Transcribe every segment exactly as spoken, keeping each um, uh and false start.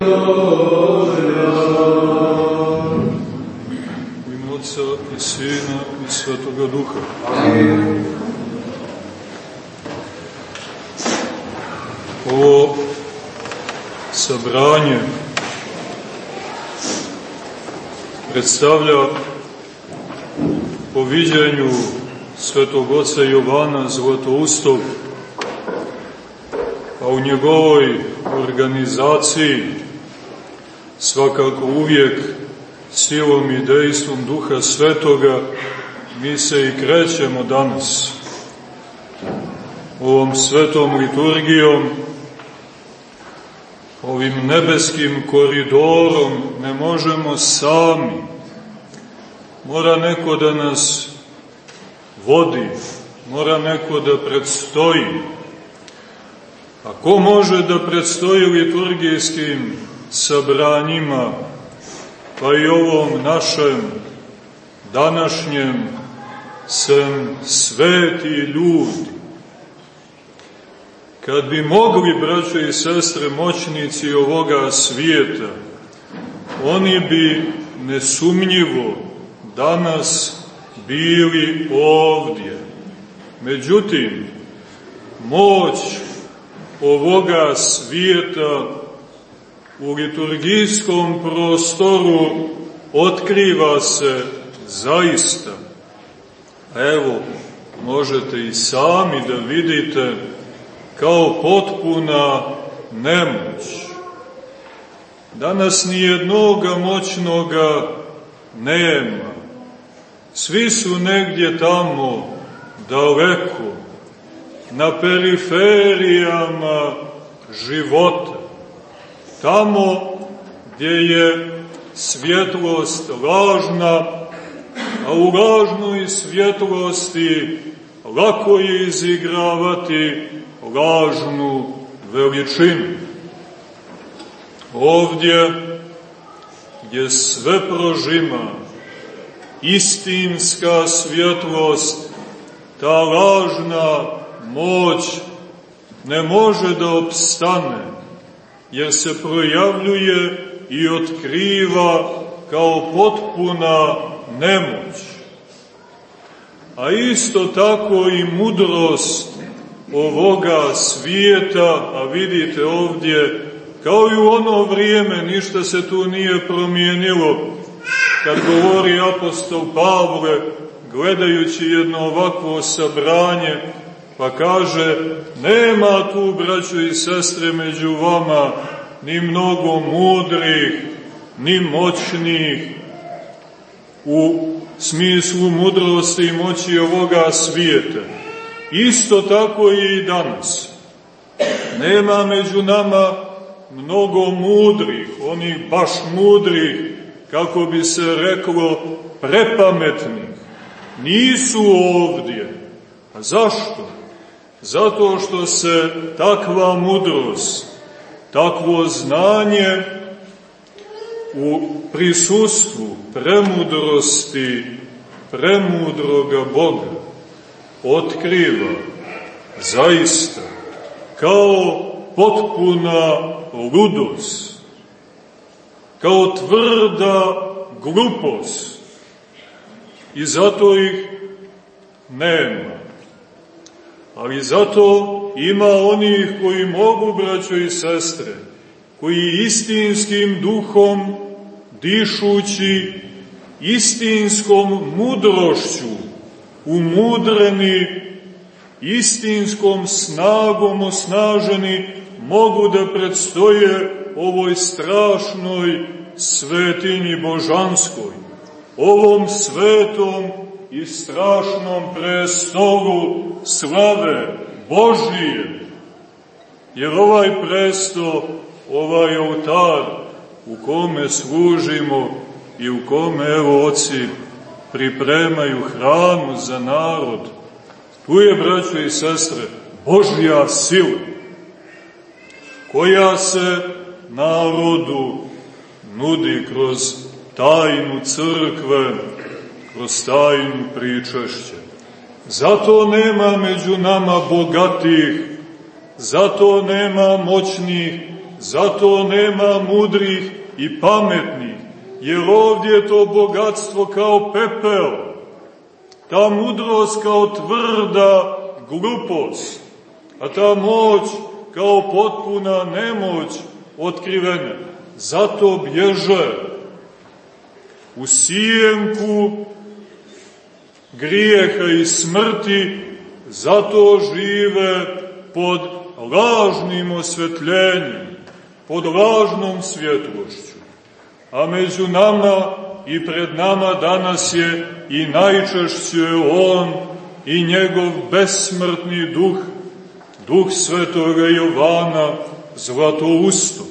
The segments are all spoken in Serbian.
U ime Otca i Sina i Svetoga Duha. Amin. Ovo sabranje predstavlja po viđenju Svetog Oca Jovana Zlatoustog, a u njegovoj organizaciji svakako uvijek silom i dejstvom Duha Svetoga mi se i krećemo danas ovom svetom liturgijom, ovim nebeskim koridorom. Ne možemo sami, mora neko da nas vodi, mora neko da predstoji. A ko može da predstoji liturgijskim sabranjima, pa i ovom našem današnjem, sem sveti ljudi? Kad bi mogli, braćo i sestre, moćnici ovoga svijeta, oni bi nesumnjivo danas bili ovdje. Međutim, moć ovoga svijeta u liturgijskom prostoru otkriva se zaista. Evo, možete i sami da vidite, kao potpuna nemoć. Danas nijednoga moćnoga nema. Svi su negdje tamo, daleko, na periferijama života. Tamo gdje je svjetlost lažna, a u lažnoj svjetlosti lako je izigravati lažnu veličinu. Ovdje gdje sve prožima istinska svjetlost, ta lažna moć ne može da opstane, jer se projavljuje i otkriva kao potpuna nemoć. A isto tako i mudrost ovoga svijeta, a vidite ovdje, kao i u ono vrijeme, ništa se tu nije promijenilo, kad govori apostol Pavle, gledajući jedno ovakvo sabranje, pa kaže, nema tu, braćo i sestre, među vama ni mnogo mudrih, ni moćnih, u smislu mudrosti i moći ovoga svijeta. Isto tako i danas. Nema među nama mnogo mudrih, onih baš mudrih, kako bi se reklo, prepametnih. Nisu ovdje. A zašto? Zato što se takva mudrost, takvo znanje u prisustvu premudrosti premudroga Boga otkriva zaista kao potpuna ludost, kao tvrda glupost, i zato ih nema. Ali zato ima onih koji mogu, braćo i sestre, koji istinskim duhom, dišući istinskom mudrošću, umudreni, istinskom snagom osnaženi, mogu da predstoje ovoj strašnoj svetinji božanskoj, ovom svetom i strašnom prestolu slave Božije. Jer ovaj presto, ovaj oltar u kome služimo i u kome, evo, oci pripremaju hranu za narod, tu je, braćo i sestre, Božja sila, koja se narodu nudi kroz tajnu crkve, kroz tajnu pričašća. Zato nema među nama bogatih, zato nema moćnih, zato nema mudrih i pametnih, jer ovdje je to bogatstvo kao pepeo, ta mudrost kao tvrda glupost, a ta moć kao potpuna nemoć otkrivena. Zato bježe u sjenku grijeha i smrti, zato žive pod lažnim osvetljenjem, pod lažnom svjetlošću. A među nama i pred nama danas je i najčešće on i njegov besmrtni duh, duh svetoga Jovana Zlatoustog.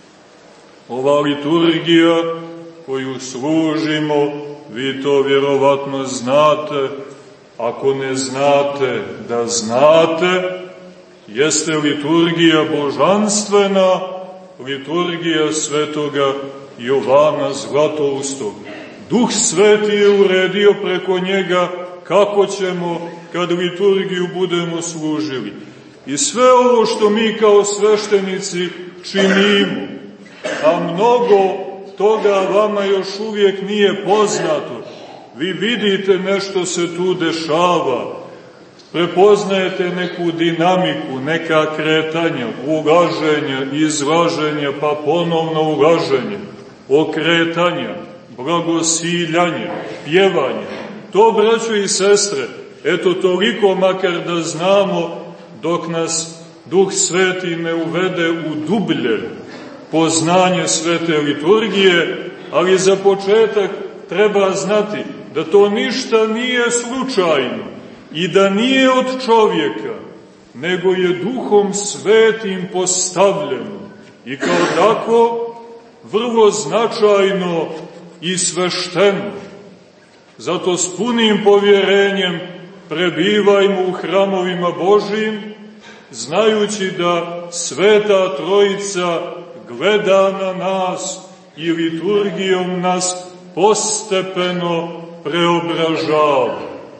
Ova liturgija koju služimo, vi to vjerovatno znate, ako ne znate da znate, jeste liturgija božanstvena, liturgija svetoga Jovana Zlatoustog. Duh Sveti je uredio preko njega kako ćemo kad liturgiju budemo služili. I sve ovo što mi kao sveštenici činimo, a mnogo toga vama još uvijek nije poznato, vi vidite nešto se tu dešava, prepoznajete neku dinamiku, neka kretanja, ulaženja, izlaženja, pa ponovno ulaženja, okretanja, blagosiljanja, pjevanja. To, braćo i sestre, eto toliko makar da znamo dok nas Duh Sveti ne uvede u dublje poznanje svete liturgije, ali za početak treba znati da to ništa nije slučajno i da nije od čovjeka, nego je Duhom Svetim postavljeno i kao tako vrlo značajno i svešteno. Zato s punim povjerenjem prebivajmo u hramovima Božijim, znajući da Sveta Trojica gleda na nas i liturgijom nas postepeno preobražava.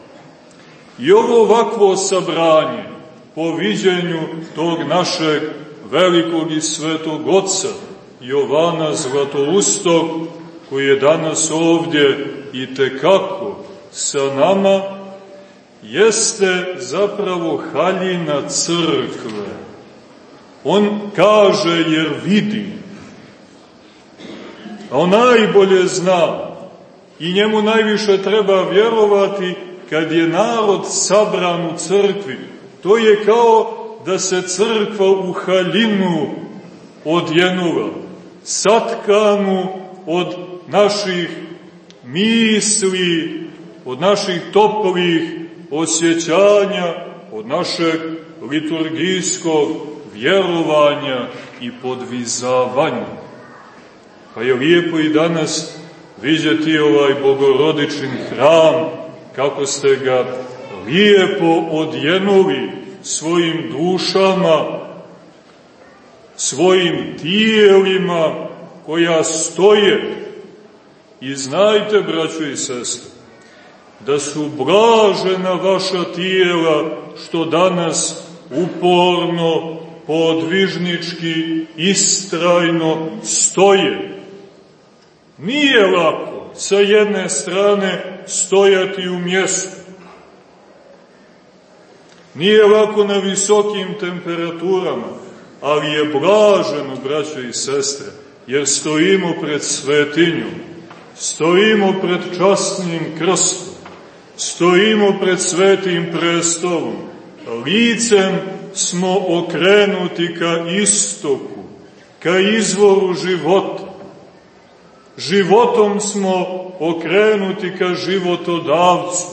I ovo ovakvo sabranje, po viđenju tog našeg velikog i svetog oca, Jovana Zlatoustog, koji je danas ovdje i tekako sa nama, jeste zapravo haljina crkve. On kaže jer vidi, a on najbolje zna i njemu najviše treba vjerovati kad je narod sabran u crkvi. To je kao da se crkva u haljinu odjenula, satkanu od naših misli, od naših toplih osjećanja, od našeg liturgijskog vjerovanja i podvizavanja. Pa je lijepo i danas vidjeti ovaj bogorodičin hram, kako ste ga lijepo odjenuli svojim dušama, svojim tijelima koja stoje. I znajte, braćo i sestre, da su blažena vaša tijela što danas uporno, podvižnički, istrajno stoje. Nije lako sa jedne strane stojati u mjestu. Nije lako na visokim temperaturama, ali je blaženo, braćo i sestre, jer stojimo pred svetinjom, stojimo pred časnim krstom, stojimo pred svetim prestolom, licem smo okrenuti ka istoku, ka izvoru života. Životom smo okrenuti ka životodavcu.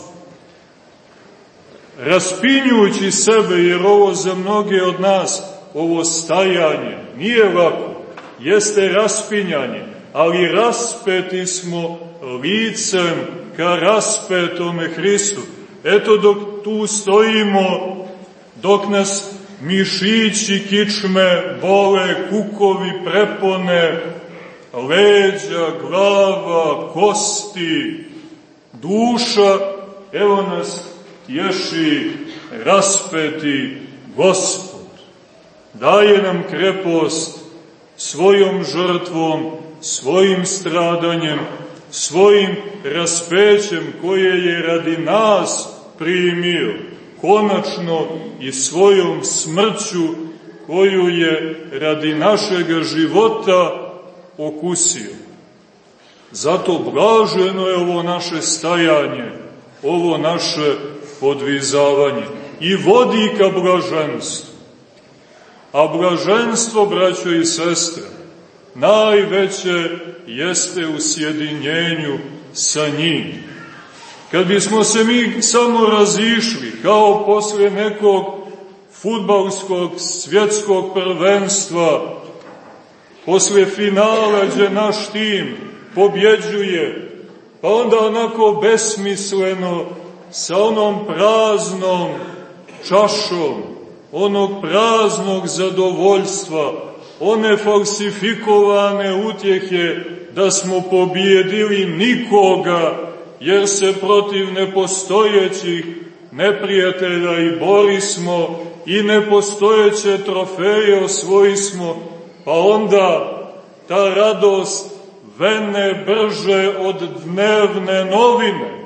Raspinjući sebe, jer ovo za mnoge od nas, ovo stajanje, nije lako, jeste raspinjanje, ali raspeti smo licem ka raspetome Hristu. Eto dok tu stojimo, dok nas mišići kičme bole, kukovi prepone, leđa, glava, kosti, duša, evo nas tješi raspeti Gospod. Daje nam krepost svojom žrtvom, svojim stradanjem, svojim raspećem koje je radi nas primio, konačno i svojom smrću koju je radi našega života okusio. Zato blaženo je ovo naše stajanje, ovo naše podvizavanje i vodi ka blaženstvu. A blaženstvo, braćo i sestre, najveće jeste u sjedinjenju sa njim. Kad bismo se mi samo razišli, kao posle nekog fudbalskog svjetskog prvenstva, posle finala gdje naš tim pobjeđuje, pa onda onako besmisleno, sa onom praznom čašom, onog praznog zadovoljstva, one falsifikovane utjehe da smo pobjedili nikoga, jer se protiv nepostojećih neprijatelja i borismo i nepostojeće trofeje osvojismo, pa onda ta radost vene brže od dnevne novine.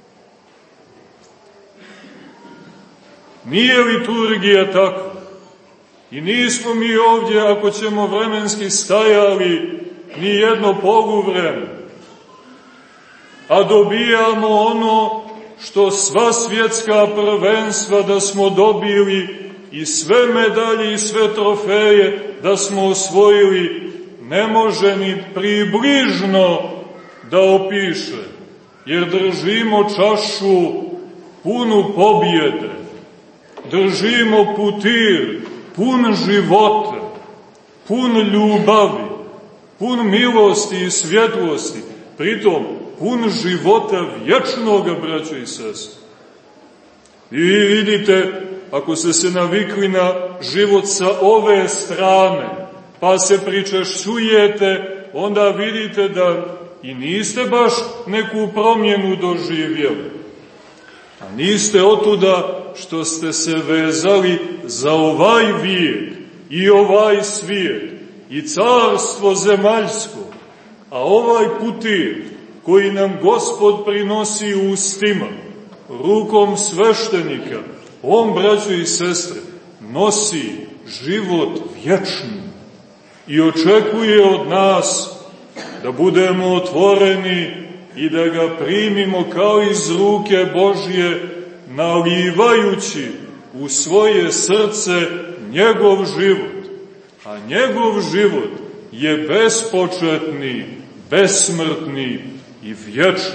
Nije liturgija tako. I nismo mi ovdje, ako ćemo vremenski stajali, ni jedno poluvreme, a dobijamo ono što sva svjetska prvenstva da smo dobili i sve medalje i sve trofeje da smo osvojili, ne može ni približno da opiše, jer držimo čašu punu pobjede, držimo putir pun života, pun ljubavi, pun milosti i svjetlosti, pritom pun života vječnoga, braćo i sestre. I vi vidite, ako ste se navikli na život sa ove strane, pa se pričešćujete, onda vidite da i niste baš neku promjenu doživjeli. A niste otuda što ste se vezali za ovaj vijek i ovaj svijet i carstvo zemaljsko, a ovaj putir koji nam Gospod prinosi ustima, rukom sveštenika, on, braćo i sestre, nosi život vječni i očekuje od nas da budemo otvoreni i da ga primimo kao iz ruke Božje, nalivajući u svoje srce njegov život. A njegov život je bespočetni, besmrtni i vječni.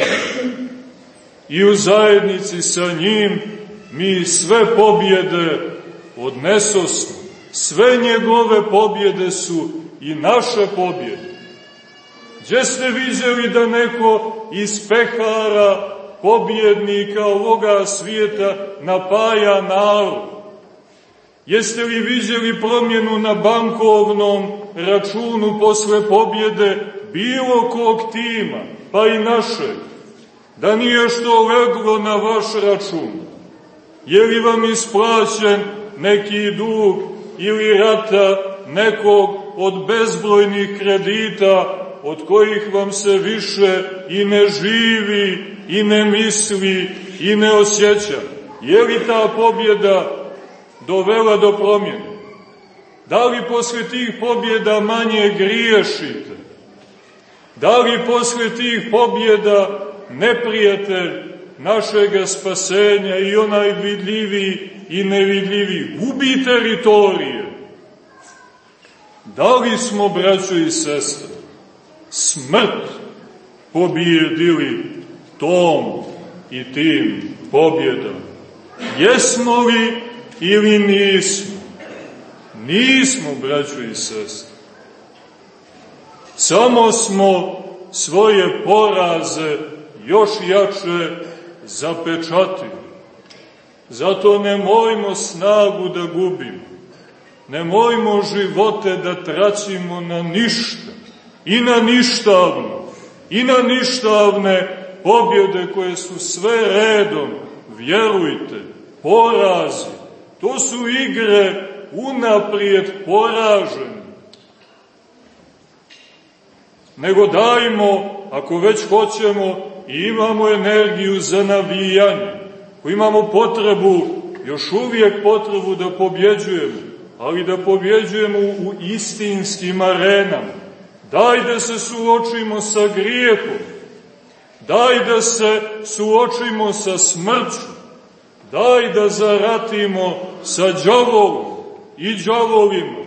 I u zajednici sa njim mi sve pobjede odnesosmo. Sve njegove pobjede su i naše pobjede. Gdje ste vidjeli da neko iz pehara pobjednika ovoga svijeta napaja narod? Jeste li vidjeli promjenu na bankovnom računu posle pobjede bilo kog tima, pa i našeg, da nije što leglo na vaš račun? Je li vam isplaćen neki dug ili rata nekog od bezbrojnih kredita od kojih vam se više i ne živi, i ne misli, i ne osjeća? Je li ta pobjeda dovela do promjene? Da li posle tih pobjeda manje griješite? Da li posle tih pobjeda neprijatelj našega spasenja i onaj vidljiviji i nevidljiviji gubi teritorije? Da li smo, braćo i sestre, smrt pobjedili tom i tim pobjedama? Jesmo li ili nismo? Nismo, braćo i sestre. Samo smo svoje poraze još jače zapečatili. Zato nemojmo snagu da gubimo. Nemojmo živote da traćimo na ništa. I na ništavno. I na ništavne pobjede koje su sve redom, vjerujte, porazi. To su igre unaprijed poraženi. nego dajmo, ako već hoćemo i imamo energiju za navijanje, ako imamo potrebu, još uvijek potrebu da pobjeđujemo, ali da pobjeđujemo u istinskim arenama. Daj da se suočimo sa grijehom, daj da se suočimo sa smrću, daj da zaratimo sa đavolom i đavolima.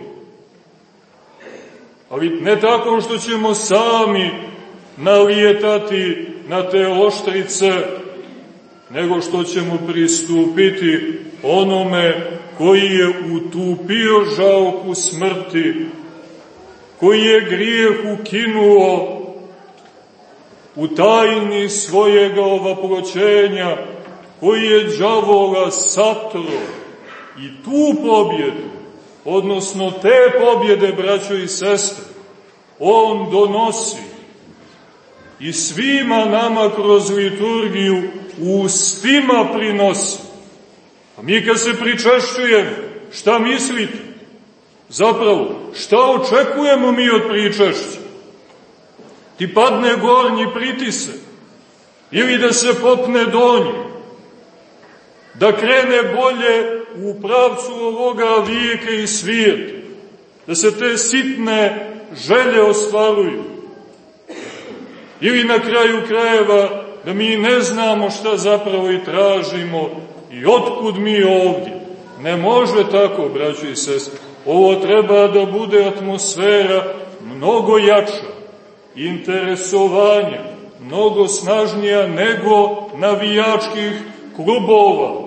Ali ne tako što ćemo sami nalijetati na te oštrice, nego što ćemo pristupiti onome koji je utupio žalku smrti, koji je grijeh ukinuo u tajni svojega ovaproćenja, koji je đavola satro i tu pobjedu, odnosno te pobjede, braćo i sestre, on donosi i svima nama kroz liturgiju ustima prinosi. A mi kad se pričešćujemo, šta mislite? Zapravo, šta očekujemo mi od pričešća? Ti padne gornji pritisak, ili da se popne donji, da krene bolje u pravcu ovoga vijeka i svijeta, da se te sitne želje ostvaruju, ili na kraju krajeva da mi ne znamo šta zapravo i tražimo i otkud mi ovdje. Ne može tako, braćo i sestre. Ovo treba da bude atmosfera mnogo jača, interesovanja, mnogo snažnija nego navijačkih klubova.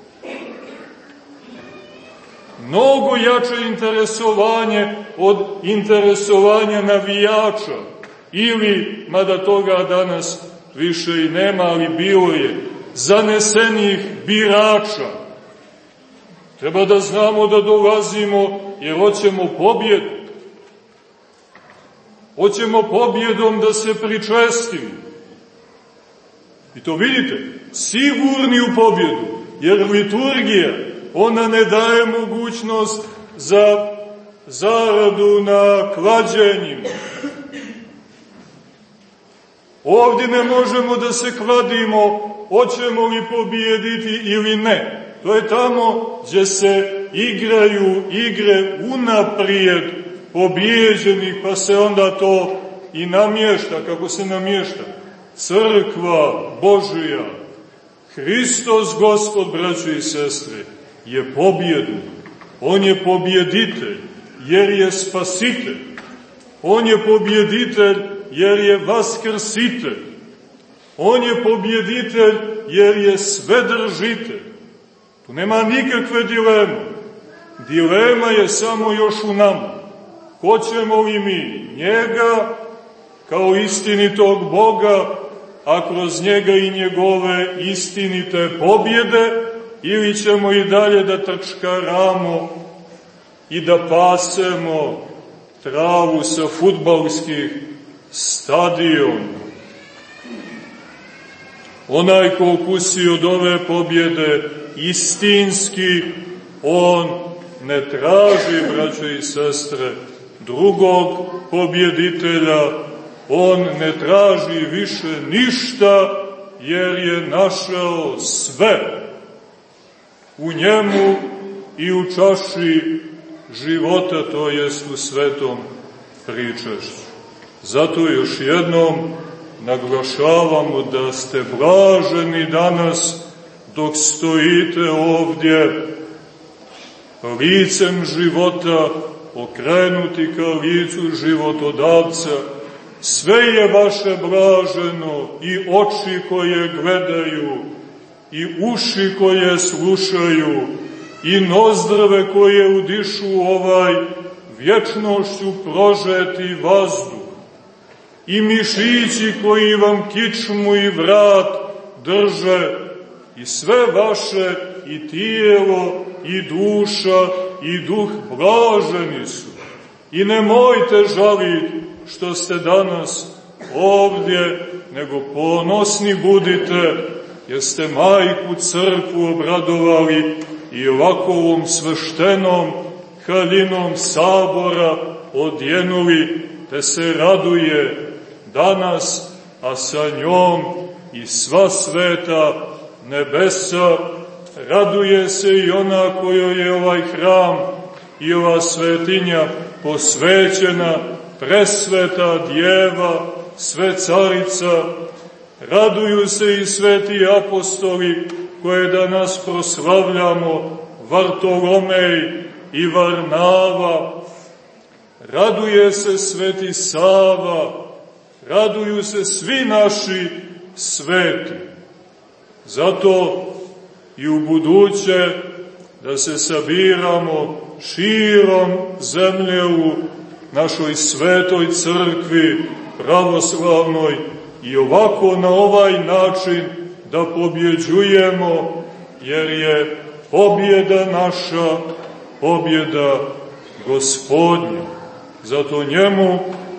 Mnogo jače interesovanje od interesovanja navijača, ili, mada toga danas više i nema, ali bilo je, zanesenih birača. Treba da znamo da dolazimo jer hoćemo pobjedu. Hoćemo pobjedom da se pričestimo. I to vidite, sigurni u pobjedu, jer liturgija, ona ne daje mogućnost za zaradu na klađenjima. Ovdje ne možemo da se kladimo, hoćemo li pobijediti ili ne. To je tamo gdje se igraju igre unaprijed pobijeđenih, pa se onda to i namješta, kako se namješta. Crkva Božija, Hristos Gospod, braćo i sestre, je pobjednik. On je pobjeditelj, jer je spasitelj. On je pobjeditelj, jer je vaskrsitelj. On je pobjeditelj, jer je svedržitelj. Tu nema nikakve dileme. Dilema je samo još u nama. Hoćemo li mi njega kao istinitog Boga, a kroz njega i njegove istinite pobjede, ili ćemo i dalje da trčkaramo i da pasemo travu sa fudbalskih stadiona. Onaj ko okusi od ove pobjede istinski, on ne traži, braćo i sestre, drugog pobjeditelja, on ne traži više ništa, jer je našao sve u njemu i u čaši života, to jest u svetom pričešću. Zato još jednom naglašavamo da ste blaženi danas dok stojite ovdje licem života, okrenuti ka licu životodavca. Sve je vaše blaženo, i oči koje gledaju, i uši koje slušaju, i nozdrve koje udišu ovaj vječnošću prožeti vazduh, i mišići koji vam kičmu i vrat drže, i sve vaše, i tijelo, i duša, i duh blaženi su. I nemojte žaliti što ste danas ovdje, nego ponosni budite, jer ste majku crkvu obradovali i ovakovom sveštenom haljinom sabora odjenuli, te se raduje danas, a sa njom i sva sveta nebesa. Raduje se i ona kojoj je ovaj hram i ova svetinja posvećena, presveta djeva, svecarica. Raduju se i sveti apostoli koje danas proslavljamo, Vartolomej i Varnava. Raduje se sveti Sava, raduju se svi naši sveti. Zato i u buduće da se sabiramo širom zemlje u našoj svetoj crkvi pravoslavnoj i ovako na ovaj način da pobjeđujemo, jer je pobjeda naša, pobjeda Gospodnja. Zato njemu,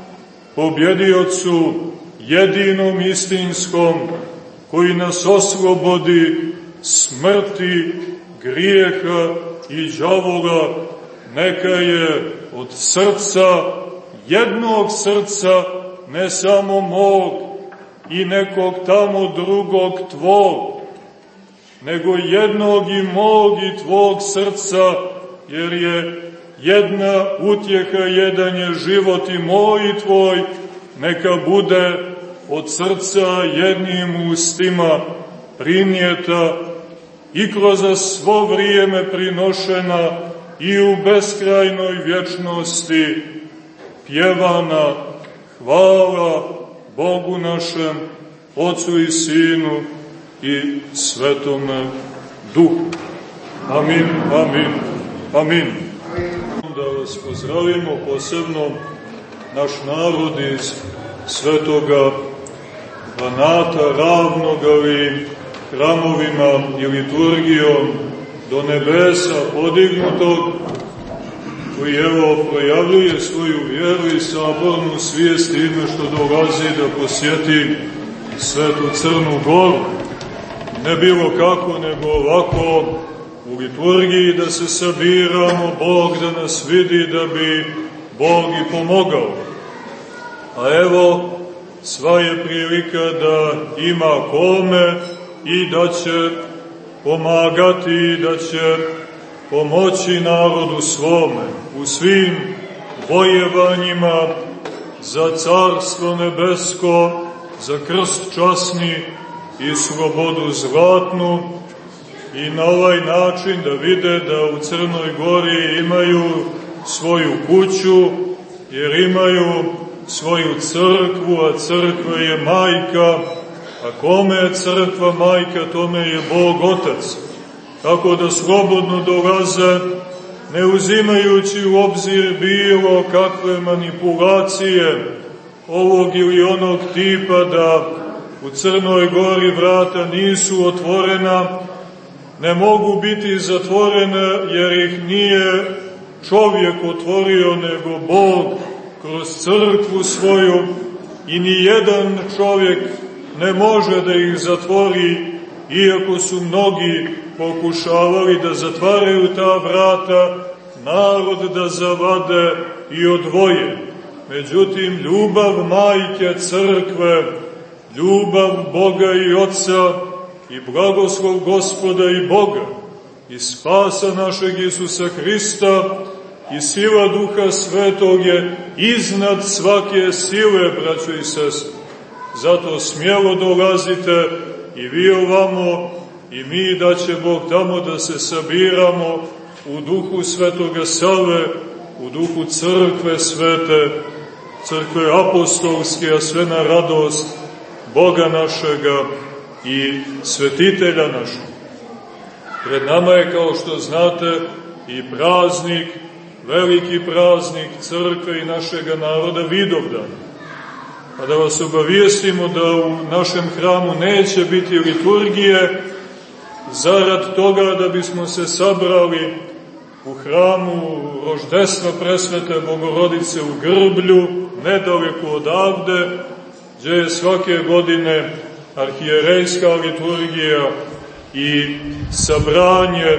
pobjediocu jedinom istinskom, koji nas oslobodi smrti, grijeha i đavola, neka je od srca, jednog srca, ne samo mog i nekog tamo drugog tvog, nego jednog i mog i tvog srca, jer je jedna utjeha, jedan je život i moj i tvoj, neka bude od srca jednim ustima primijeta i kroz svo vrijeme prinošena i u beskrajnoj vječnosti pjevana. Hvala Bogu našem, Otcu i Sinu i Svetome Duhu. Amin, amin, amin. Da vas pozdravimo posebno naš narod iz Svetoga Banata, ravnog ali hramovima i liturgijom do nebesa podignutog, koji evo projavljuje svoju vjeru i sabornu svijest time što dolazi da posjeti Svetu Crnu Goru. Ne bilo kako, nego ovako u liturgiji da se sabiramo, Bog da nas vidi, da bi Bog i pomogao. A evo, sva je prilika da ima kome i da će pomagati i da će pomoći narodu svome u svim bojevanjima za Carstvo nebesko, za krst časni i slobodu zlatnu, i na ovaj način da vide da u Crnoj Gori imaju svoju kuću, jer imaju svoju crkvu, a crkva je majka, a kome je crkva majka, tome je Bog Otac. Tako da slobodno dolaze, ne uzimajući u obzir bilo kakve manipulacije ovog ili onog tipa da u Crnoj Gori vrata nisu otvorena, ne mogu biti zatvorene jer ih nije čovjek otvorio, nego Bog kroz crkvu svoju, i ni jedan čovjek ne može da ih zatvori, iako su mnogi pokušavali da zatvaraju ta vrata, narod da zavade i odvoje. Međutim, ljubav majke crkve, ljubav Boga i Otca i blagoslov Gospoda i Boga i spasa našeg Isusa Hrista i sila Duha Svetog je iznad svake sile, braćo i sestre. Zato smjelo dolazite i vi ovamo i mi, da će Bog tamo da se sabiramo u duhu Svetoga Save, u duhu crkve svete, crkve apostolske, a sve na radost Boga našega i svetitelja našeg. Pred nama je, kao što znate, i praznik, veliki praznik crkve i našega naroda, Vidovdan. A da vas obavijestimo da u našem hramu neće biti liturgije, zarad toga da bismo se sabrali u hramu Roždestva presvete Bogorodice u Grblju, nedaleko odavde, gdje je svake godine arhijerejska liturgija i sabranje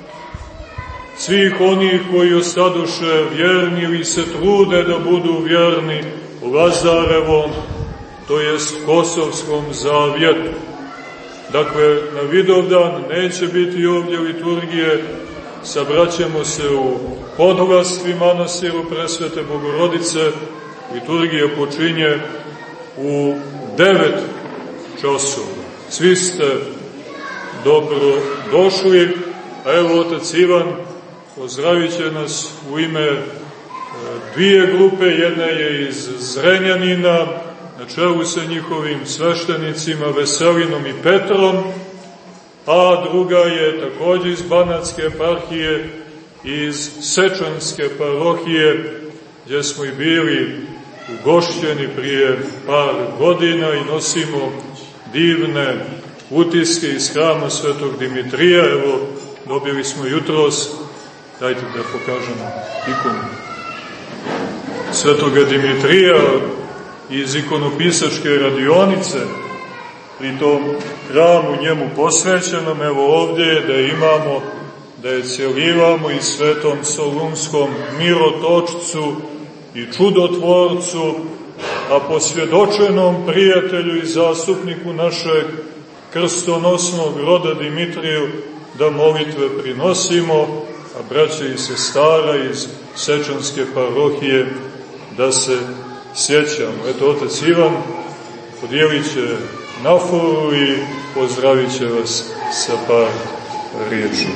svih onih koji ostadoše vjerni ili se trude da budu vjerni u Lazarevom to jest Kosovskom zavjetu. Dakle, na Vidovdan neće biti ovdje liturgije, sabraćemo se u Podglasvi manastiru Presvete Bogorodice, liturgija počinje u devet časova. Svi ste dobro došli, a evo otac Ivan pozdravit će nas u ime dvije grupe, jedna je iz Zrenjanina, na čelu sa njihovim sveštenicima Veselinom i Petrom, a druga je također iz Banatske eparhije, iz Sečanske parohije, gdje smo i bili ugošćeni prije par godina i nosimo divne utiske iz hrama Svetog Dimitrija. Evo, dobili smo jutros, dajte da pokažemo ikonu Svetoga Dimitrija iz ikonopisačke radionice, pri tom hramu njemu posvećenom. Evo ovdje je da je imamo, da je cjelivamo i svetom Solunskom mirotočcu i čudotvorcu, a posvjedočenom prijatelju i zastupniku našeg krstonosnog roda Dimitriju, da molitve prinosimo, a braće i sestara iz Sečanske parohije da se sjećamo. Eto, otac Ivan podijelit će naforu i pozdravit će vas sa par riječi.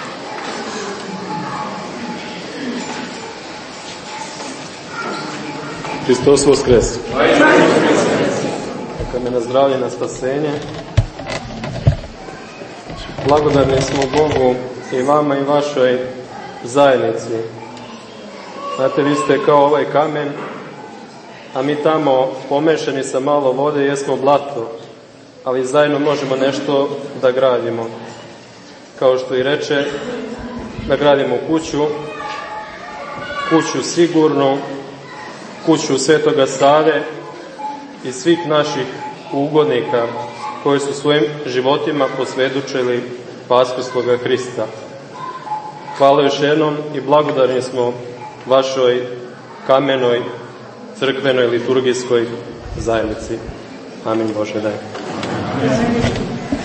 Hristos voskres! Neka me na zdravlje, na spasenje. Blagodarni smo Bogu i vama i vašoj zajednici. Znate, vi ste kao ovaj kamen, a mi tamo pomešani sa malo vode jesmo blato, ali zajedno možemo nešto da gradimo. Kao što i reče, da gradimo kuću, kuću sigurnu, kuću Svetoga Save i svih naših ugodnika koji su svojim životima posvjedočili vaskrslog Hrista. Hvala još jednom i blagodarni smo vašoj kamenoj crkvenoj liturgijskoj zajednici. Amin Bože daj.